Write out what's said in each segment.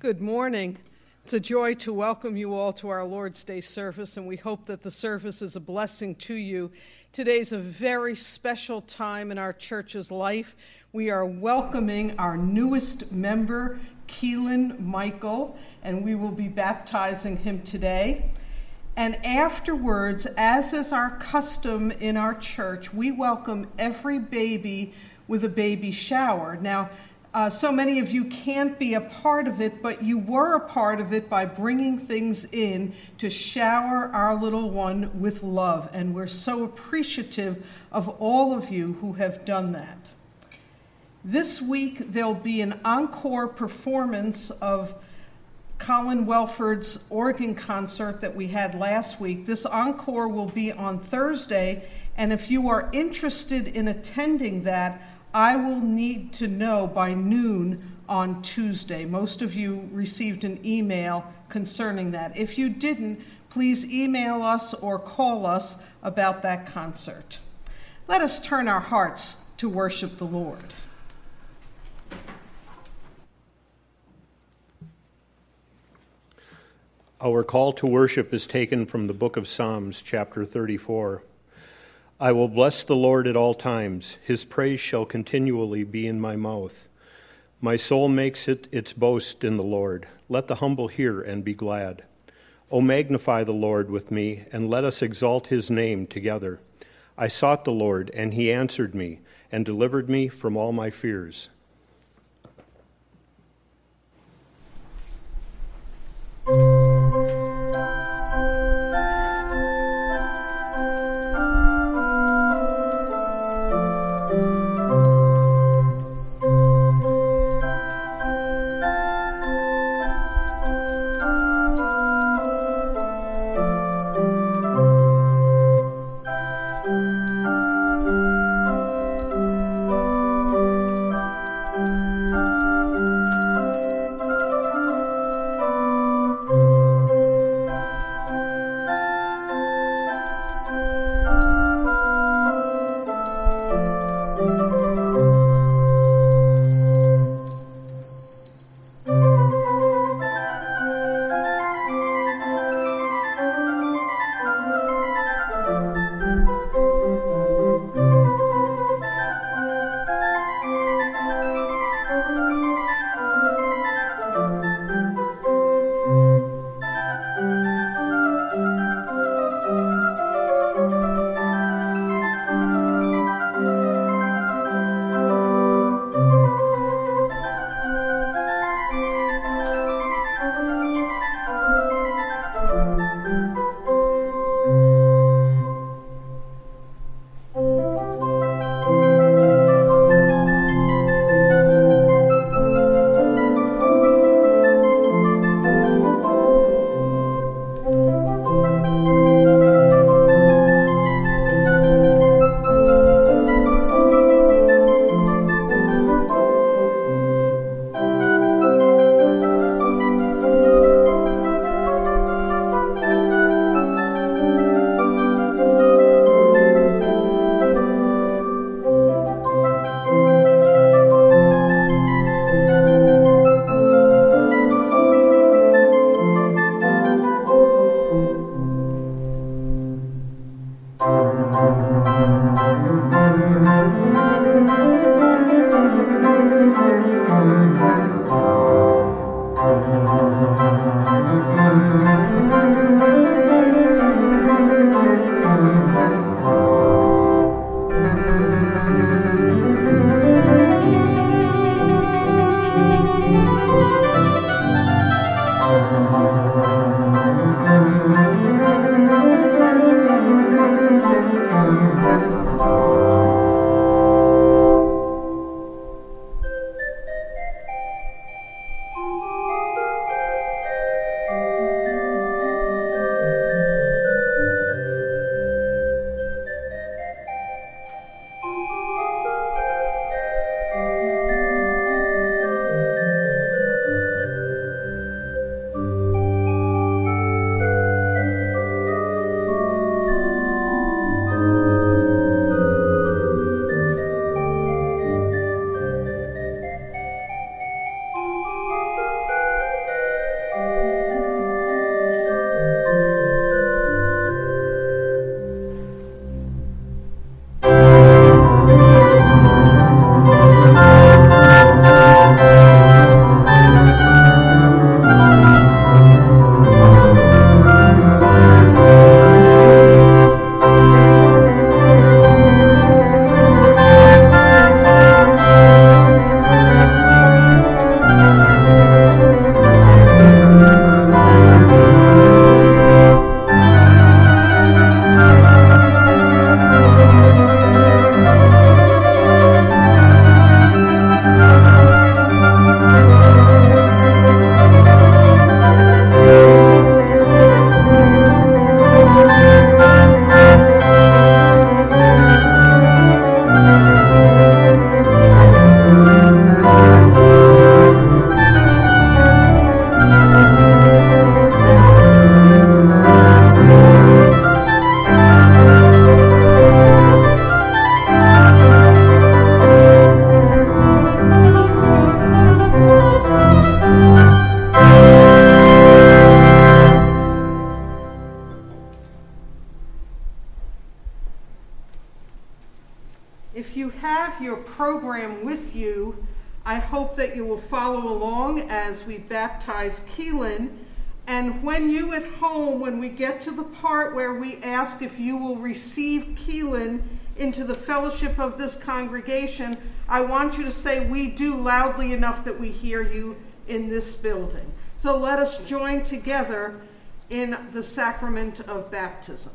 Good morning. It's a joy to welcome you all to our Lord's Day service, and we hope that the service is a blessing to you. Today's a very special time in our church's life. We are welcoming our newest member, Keelan Michael, and we will be baptizing him today. And afterwards, as is our custom in our church, we welcome every baby with a baby shower. Now, so many of you can't be a part of it, but you were a part of it by bringing things in to shower our little one with love. And we're so appreciative of all of you who have done that. This week, there'll be an encore performance of Colin Welford's organ concert that we had last week. This encore will be on Thursday, and if you are interested in attending that, I will need to know by noon on Tuesday. Most of you received an email concerning that. If you didn't, please email us or call us about that concert. Let us turn our hearts to worship the Lord. Our call to worship is taken from the book of Psalms, chapter 34. I will bless the Lord at all times. His praise shall continually be in my mouth. My soul makes it its boast in the Lord. Let the humble hear and be glad. O magnify the Lord with me, and let us exalt his name together. I sought the Lord, and he answered me, and delivered me from all my fears. If you have your program with you, I hope that you will follow along as we baptize Keelan. And when you at home, when we get to the part where we ask if you will receive Keelan into the fellowship of this congregation, I want you to say "we do" loudly enough that we hear you in this building. So let us join together in the sacrament of baptism.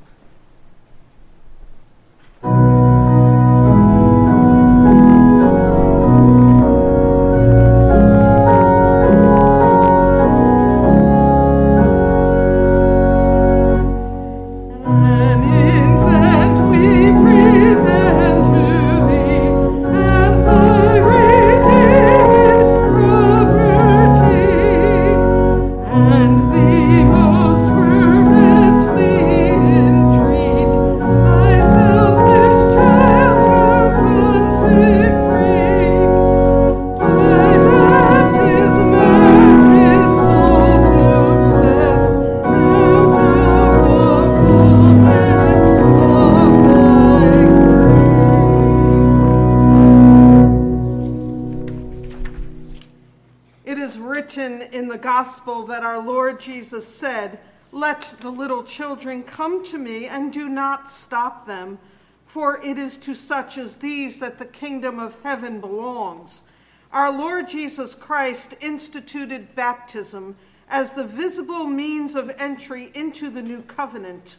That our Lord Jesus said, "Let the little children come to me, and do not stop them, for it is to such as these that the kingdom of heaven belongs." Our Lord Jesus Christ instituted baptism as the visible means of entry into the new covenant.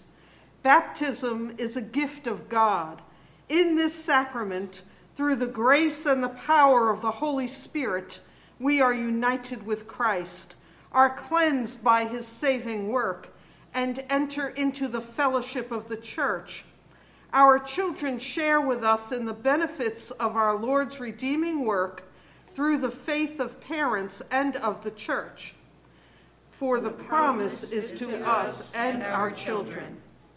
Baptism is a gift of God. In this sacrament, through the grace and the power of the Holy Spirit, we are united with Christ, are cleansed by his saving work, and enter into the fellowship of the church. Our children share with us in the benefits of our Lord's redeeming work through the faith of parents and of the church. For the promise is to us and our children.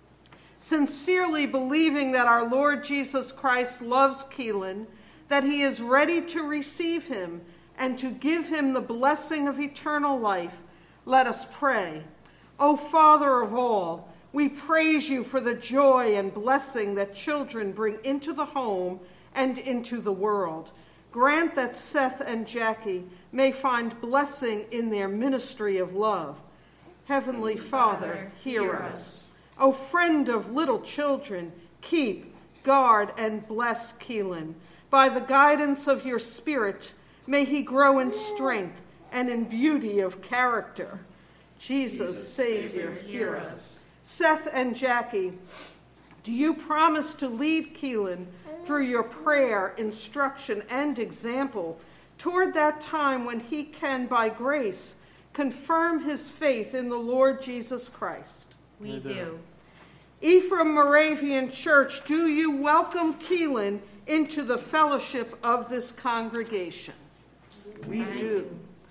Sincerely believing that our Lord Jesus Christ loves Keelan, that he is ready to receive him and to give him the blessing of eternal life, let us pray. O Father of all, we praise you for the joy and blessing that children bring into the home and into the world. Grant that Seth and Jackie may find blessing in their ministry of love. Heavenly Father, hear us. O friend of little children, keep, guard, and bless Keelan. By the guidance of your Spirit, may he grow in strength and in beauty of character. Jesus, Savior, hear us. Seth and Jackie, do you promise to lead Keelan through your prayer, instruction, and example toward that time when he can, by grace, confirm his faith in the Lord Jesus Christ? We do. Ephraim Moravian Church, do you welcome Keelan into the fellowship of this congregation? We do.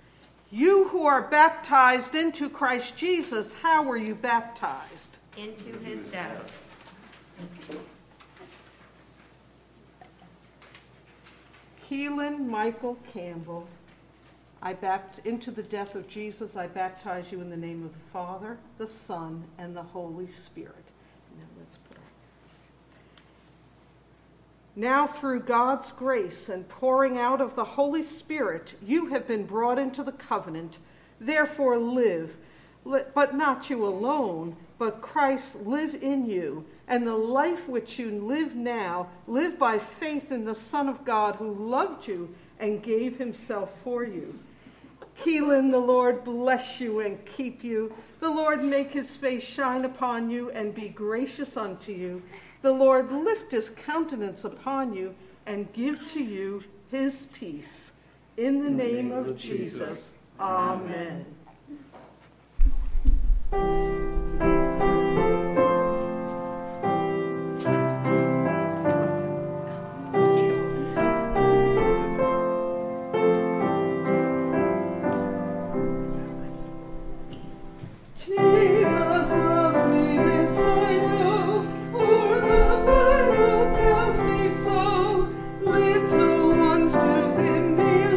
You who are baptized into Christ Jesus, how were you baptized? Into his death. Keelan Michael Campbell, into the death of Jesus, I baptize you in the name of the Father, the Son, and the Holy Spirit. Now let's put our... Now through God's grace and pouring out of the Holy Spirit, you have been brought into the covenant. Therefore live, but not you alone, but Christ live in you, and the life which you live now, live by faith in the Son of God who loved you and gave himself for you. Keelan, the Lord bless you and keep you. The Lord make his face shine upon you and be gracious unto you. The Lord lift his countenance upon you and give to you his peace. In the name of Jesus, amen.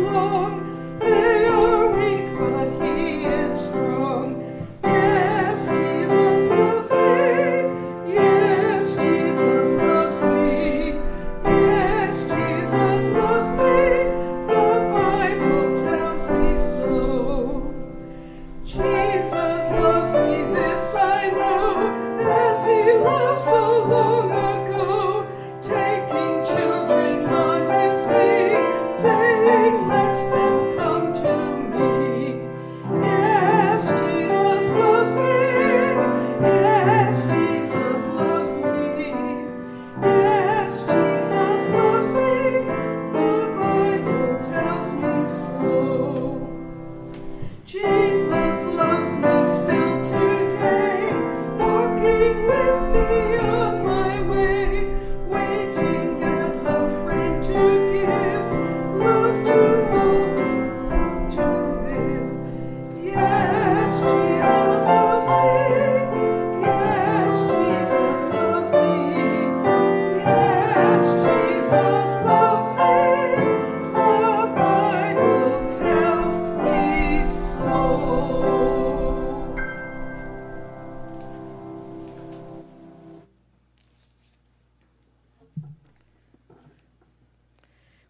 They are weak, but he is strong. Yes,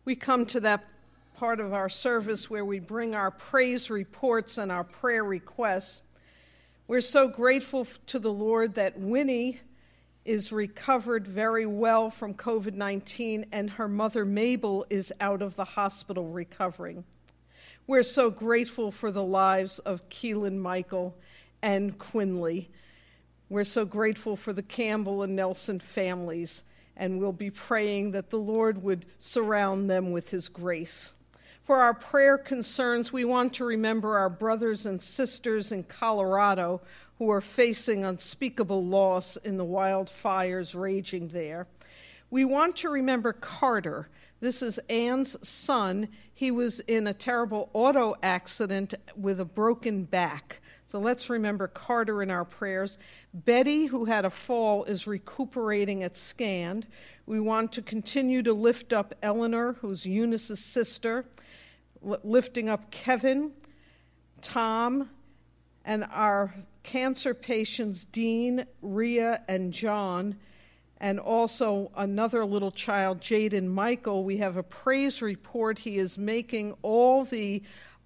We come to that part of our service where we bring our praise reports and our prayer requests. We're so grateful to the Lord that Winnie is recovered very well from COVID-19 and her mother Mabel is out of the hospital recovering. We're so grateful for the lives of Keelan Michael and Quinley. We're so grateful for the Campbell and Nelson families, and we'll be praying that the Lord would surround them with his grace. For our prayer concerns, we want to remember our brothers and sisters in Colorado who are facing unspeakable loss in the wildfires raging there. We want to remember Carter. This is Ann's son. He was in a terrible auto accident with a broken back. So let's remember Carter in our prayers. Betty, who had a fall, is recuperating at Scand. We want to continue to lift up Eleanor, who's Eunice's sister, lifting up Kevin, Tom, and our cancer patients, Dean, Rhea, and John, and also another little child, Jaden Michael. We have a praise report. He is making all the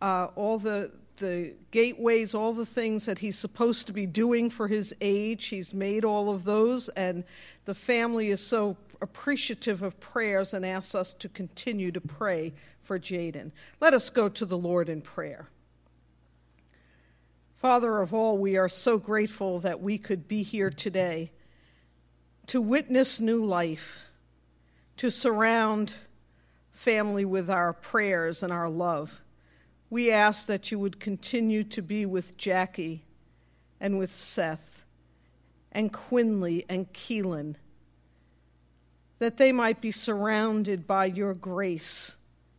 gateways, all the things that he's supposed to be doing for his age. He's made all of those, and the family is so appreciative of prayers and asks us to continue to pray for Jaden. Let us go to the Lord in prayer. Father of all, we are so grateful that we could be here today to witness new life, to surround family with our prayers and our love. We ask that you would continue to be with Jackie and with Seth and Quinley and Keelan, that they might be surrounded by your grace.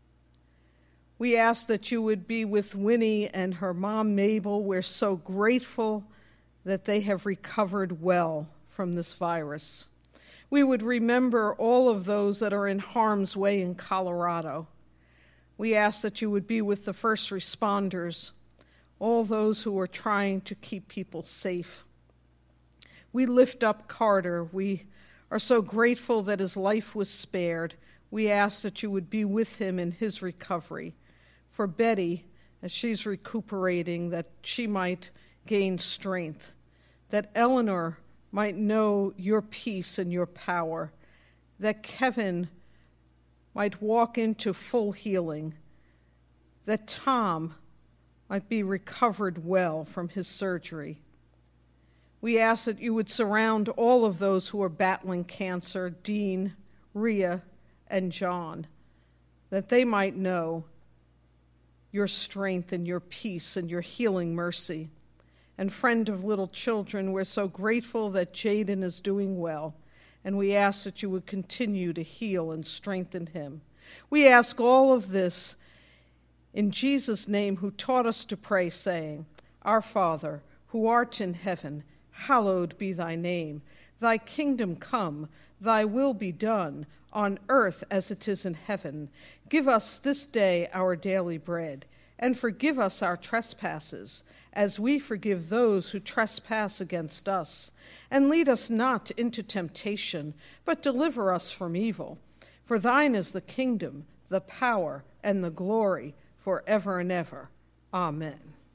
We ask that you would be with Winnie and her mom, Mabel. We're so grateful that they have recovered well from this virus. We would remember all of those that are in harm's way in Colorado. We ask that you would be with the first responders, all those who are trying to keep people safe. We lift up Carter. We are so grateful that his life was spared. We ask that you would be with him in his recovery. For Betty, as she's recuperating, that she might gain strength, that Eleanor might know your peace and your power, that Kevin might walk into full healing, that Tom might be recovered well from his surgery. We ask that you would surround all of those who are battling cancer, Dean, Rhea, and John, that they might know your strength and your peace and your healing mercy. And friend of little children, we're so grateful that Jaden is doing well, and we ask that you would continue to heal and strengthen him. We ask all of this in Jesus' name, who taught us to pray, saying, Our Father, who art in heaven, hallowed be thy name. Thy kingdom come, thy will be done, on earth as it is in heaven. Give us this day our daily bread, and forgive us our trespasses, as we forgive those who trespass against us. And lead us not into temptation, but deliver us from evil. For thine is the kingdom, the power, and the glory, forever and ever. Amen.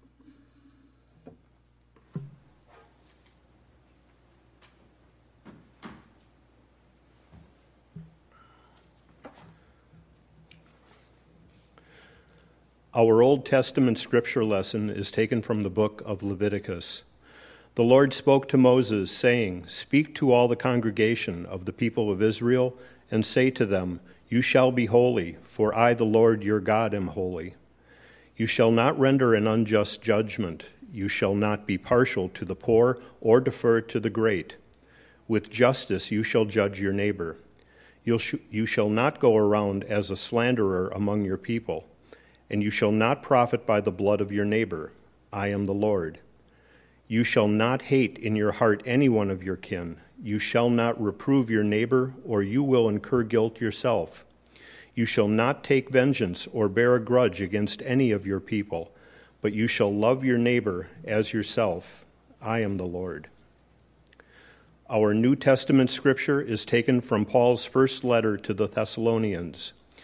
Our Old Testament scripture lesson is taken from the book of Leviticus. The Lord spoke to Moses, saying, Speak to all the congregation of the people of Israel, and say to them, You shall be holy, for I, the Lord your God, am holy. You shall not render an unjust judgment. You shall not be partial to the poor or defer to the great. With justice you shall judge your neighbor. You shall not go around as a slanderer among your people. And you shall not profit by the blood of your neighbor. I am the Lord. You shall not hate in your heart any one of your kin. You shall not reprove your neighbor, or you will incur guilt yourself. You shall not take vengeance or bear a grudge against any of your people, but you shall love your neighbor as yourself. I am the Lord. Our New Testament scripture is taken from Paul's first letter to the Thessalonians.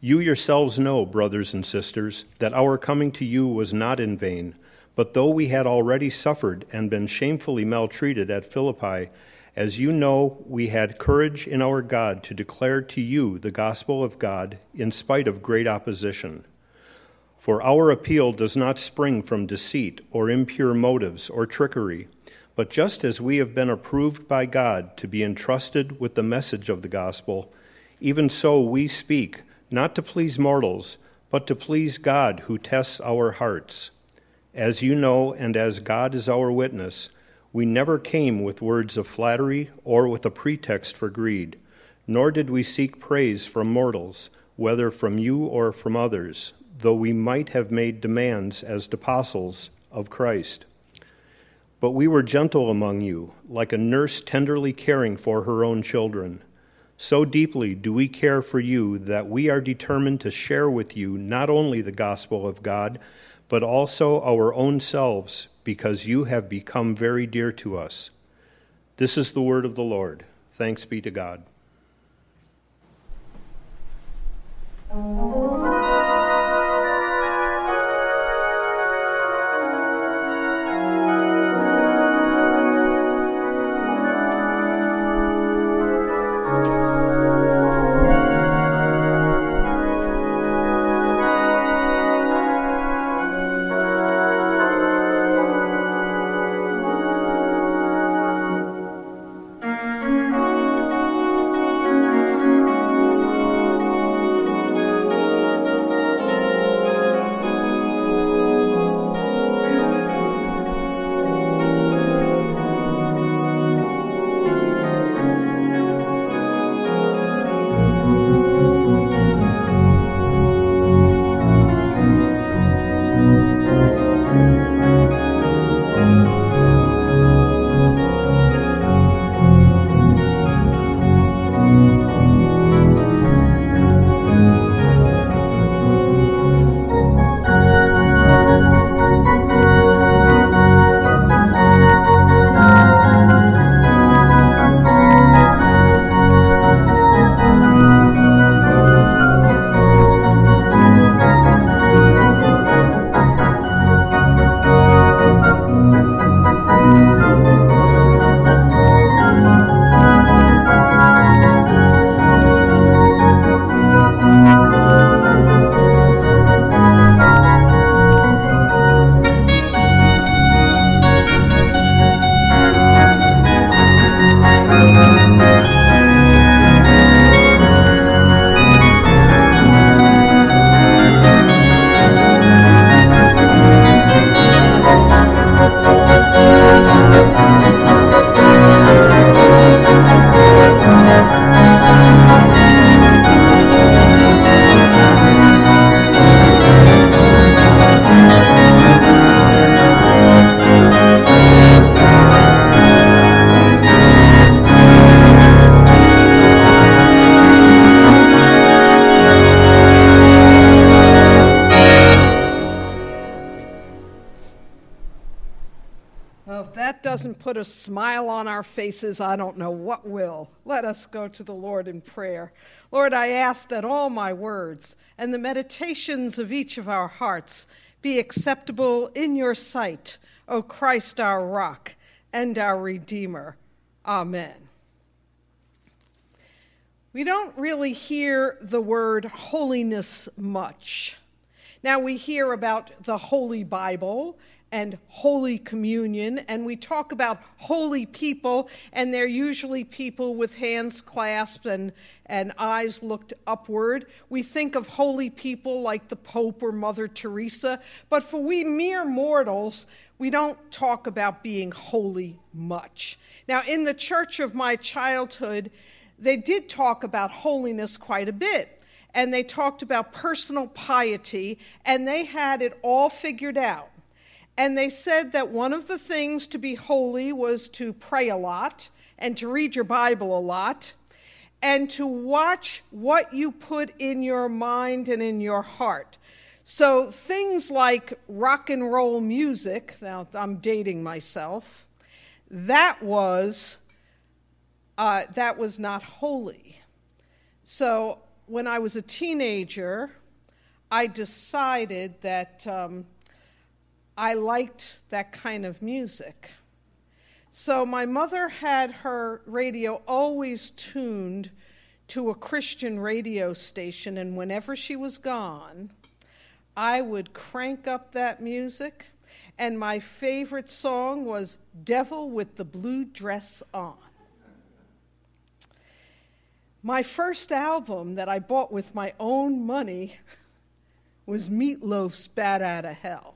You yourselves know, brothers and sisters, that our coming to you was not in vain. But though we had already suffered and been shamefully maltreated at Philippi, as you know, we had courage in our God to declare to you the gospel of God in spite of great opposition. For our appeal does not spring from deceit or impure motives or trickery, but just as we have been approved by God to be entrusted with the message of the gospel, even so we speak, not to please mortals, but to please God who tests our hearts. As you know, and as God is our witness, we never came with words of flattery or with a pretext for greed, nor did we seek praise from mortals, whether from you or from others, though we might have made demands as apostles of Christ. But we were gentle among you, like a nurse tenderly caring for her own children. So deeply do we care for you that we are determined to share with you not only the gospel of God, but also our own selves, because you have become very dear to us. This is the word of the Lord. Thanks be to God. Doesn't put a smile on our faces, I don't know what will. Let us go to the Lord in prayer. Lord, I ask that all my words and the meditations of each of our hearts be acceptable in your sight, O Christ, our rock and our Redeemer. Amen. We don't really hear the word holiness much. Now we hear about the Holy Bible and Holy Communion, and we talk about holy people, and they're usually people with hands clasped and eyes looked upward. We think of holy people like the Pope or Mother Teresa, but for we mere mortals, we don't talk about being holy much. Now, in the church of my childhood, they did talk about holiness quite a bit, and they talked about personal piety, and they had it all figured out. And they said that one of the things to be holy was to pray a lot and to read your Bible a lot and to watch what you put in your mind and in your heart. So things like rock and roll music, now I'm dating myself, that was not holy. So when I was a teenager, I decided that I liked that kind of music. So my mother had her radio always tuned to a Christian radio station, and whenever she was gone, I would crank up that music, and my favorite song was Devil with the Blue Dress On. My first album that I bought with my own money was Meatloaf's Bat Outta Hell.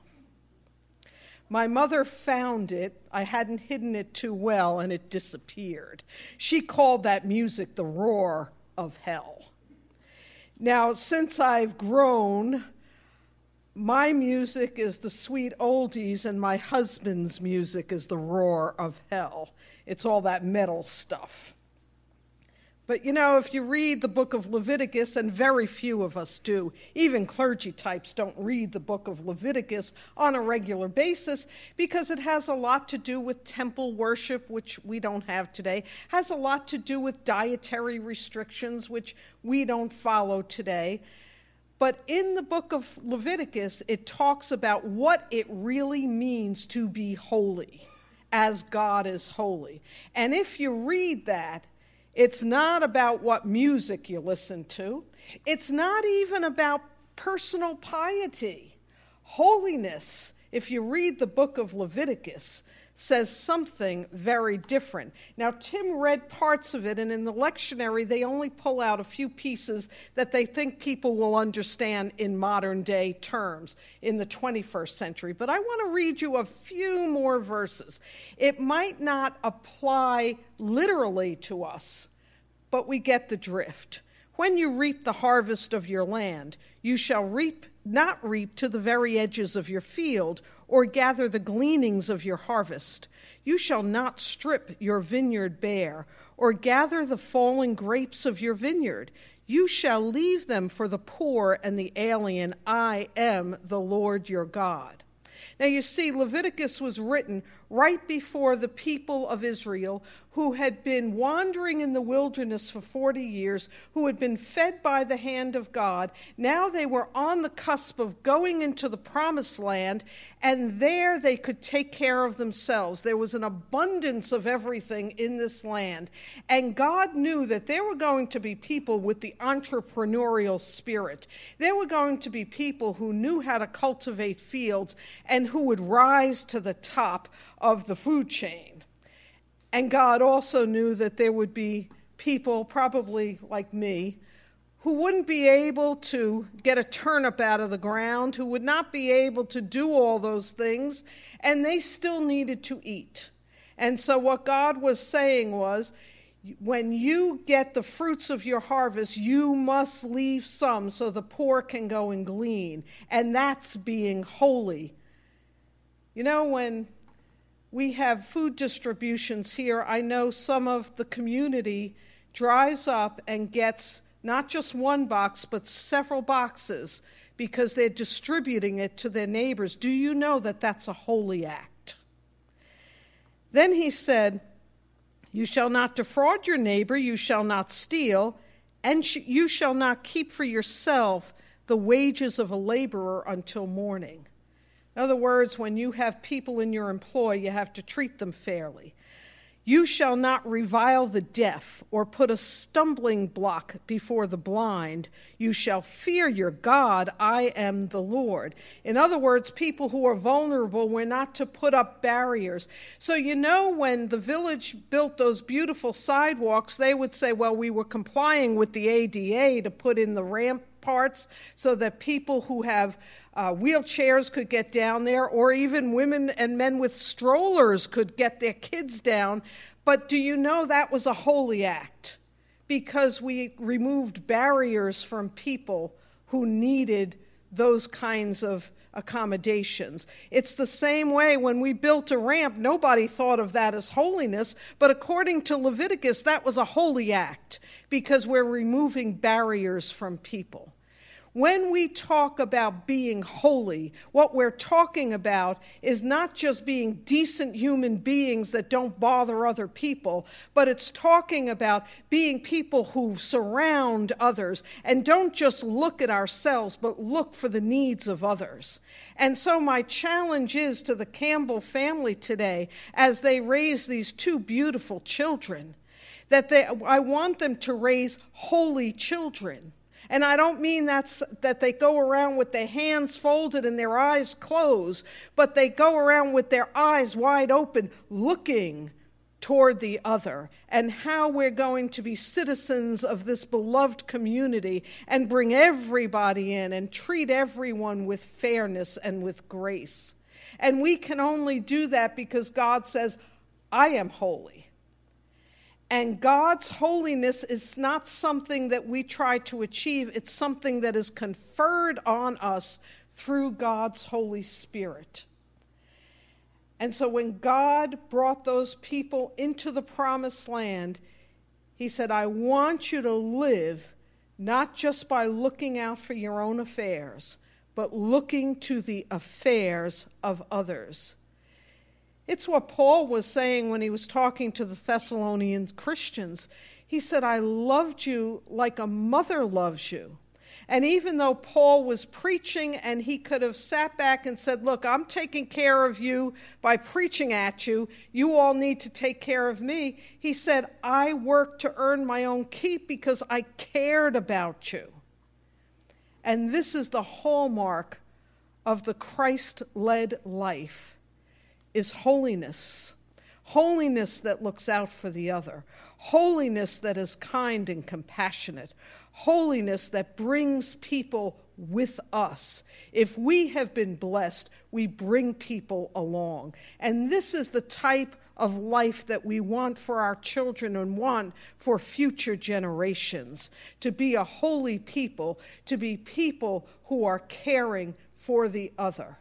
My mother found it. I hadn't hidden it too well, and it disappeared. She called that music the roar of hell. Now, since I've grown, my music is the sweet oldies, and my husband's music is the roar of hell. It's all that metal stuff. But you know, if you read the book of Leviticus, and very few of us do, even clergy types don't read the book of Leviticus on a regular basis because it has a lot to do with temple worship, which we don't have today, has a lot to do with dietary restrictions, which we don't follow today. But in the book of Leviticus, it talks about what it really means to be holy, as God is holy. And if you read that, it's not about what music you listen to. It's not even about personal piety. Holiness, if you read the book of Leviticus, says something very different. Now, Tim read parts of it, and in the lectionary, they only pull out a few pieces that they think people will understand in modern day terms in the 21st century. But I want to read you a few more verses. It might not apply literally to us, but we get the drift. When you reap the harvest of your land, you shall not reap to the very edges of your field, or gather the gleanings of your harvest. You shall not strip your vineyard bare, or gather the fallen grapes of your vineyard. You shall leave them for the poor and the alien. I am the Lord your God. Now you see, Leviticus was written right before the people of Israel, who had been wandering in the wilderness for 40 years, who had been fed by the hand of God. Now they were on the cusp of going into the promised land, and there they could take care of themselves. There was an abundance of everything in this land. And God knew that there were going to be people with the entrepreneurial spirit. There were going to be people who knew how to cultivate fields and who would rise to the top of the food chain. And God also knew that there would be people, probably like me, who wouldn't be able to get a turnip out of the ground, who would not be able to do all those things, and they still needed to eat. And so what God was saying was, when you get the fruits of your harvest, you must leave some so the poor can go and glean. And that's being holy. You know, when we have food distributions here, I know some of the community drives up and gets not just one box, but several boxes because they're distributing it to their neighbors. Do you know that that's a holy act? Then he said, you shall not defraud your neighbor, you shall not steal, and you shall not keep for yourself the wages of a laborer until morning. In other words, when you have people in your employ, you have to treat them fairly. You shall not revile the deaf or put a stumbling block before the blind. You shall fear your God. I am the Lord. In other words, people who are vulnerable, we're not to put up barriers. So you know, when the village built those beautiful sidewalks, they would say, well, we were complying with the ADA to put in the ramp parts so that people who have wheelchairs could get down there, or even women and men with strollers could get their kids down. But do you know that was a holy act? Because we removed barriers from people who needed those kinds of accommodations. It's the same way when we built a ramp, nobody thought of that as holiness, but according to Leviticus, that was a holy act because we're removing barriers from people. When we talk about being holy, what we're talking about is not just being decent human beings that don't bother other people, but it's talking about being people who surround others and don't just look at ourselves, but look for the needs of others. And so my challenge is to the Campbell family today, as they raise these two beautiful children, that I want them to raise holy children. And I don't mean that they go around with their hands folded and their eyes closed, but they go around with their eyes wide open, looking toward the other, and how we're going to be citizens of this beloved community and bring everybody in and treat everyone with fairness and with grace. And we can only do that because God says, I am holy. And God's holiness is not something that we try to achieve. It's something that is conferred on us through God's Holy Spirit. And so when God brought those people into the promised land, he said, I want you to live not just by looking out for your own affairs, but looking to the affairs of others. It's what Paul was saying when he was talking to the Thessalonian Christians. He said, I loved you like a mother loves you. And even though Paul was preaching and he could have sat back and said, look, I'm taking care of you by preaching at you. You all need to take care of me. He said, I worked to earn my own keep because I cared about you. And this is the hallmark of the Christ-led life. Is holiness. Holiness that looks out for the other. Holiness that is kind and compassionate. Holiness that brings people with us. If we have been blessed, we bring people along. And this is the type of life that we want for our children and want for future generations. To be a holy people, to be people who are caring for the other.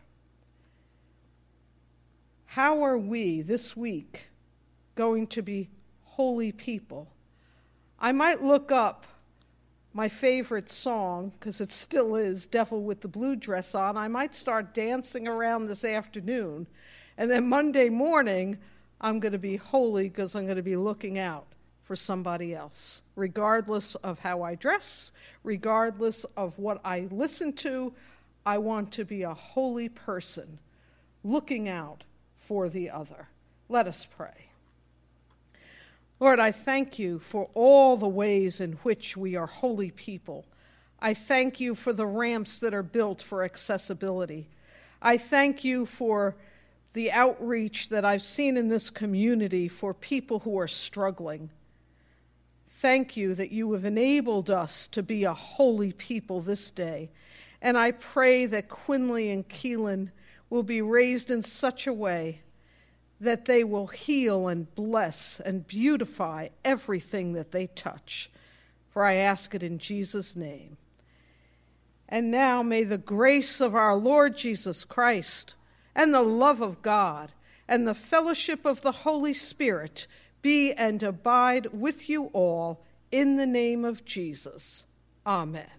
How are we this week going to be holy people? I might look up my favorite song, because it still is Devil with the Blue Dress On. I might start dancing around this afternoon, and then Monday morning I'm going to be holy because I'm going to be looking out for somebody else. Regardless of how I dress, regardless of what I listen to, I want to be a holy person looking out for the other. Let us pray. Lord, I thank you for all the ways in which we are holy people. I thank you for the ramps that are built for accessibility. I thank you for the outreach that I've seen in this community for people who are struggling. Thank you that you have enabled us to be a holy people this day. And I pray that Quinley and Keelan will be raised in such a way that they will heal and bless and beautify everything that they touch. For I ask it in Jesus' name. And now may the grace of our Lord Jesus Christ and the love of God and the fellowship of the Holy Spirit be and abide with you all in the name of Jesus. Amen.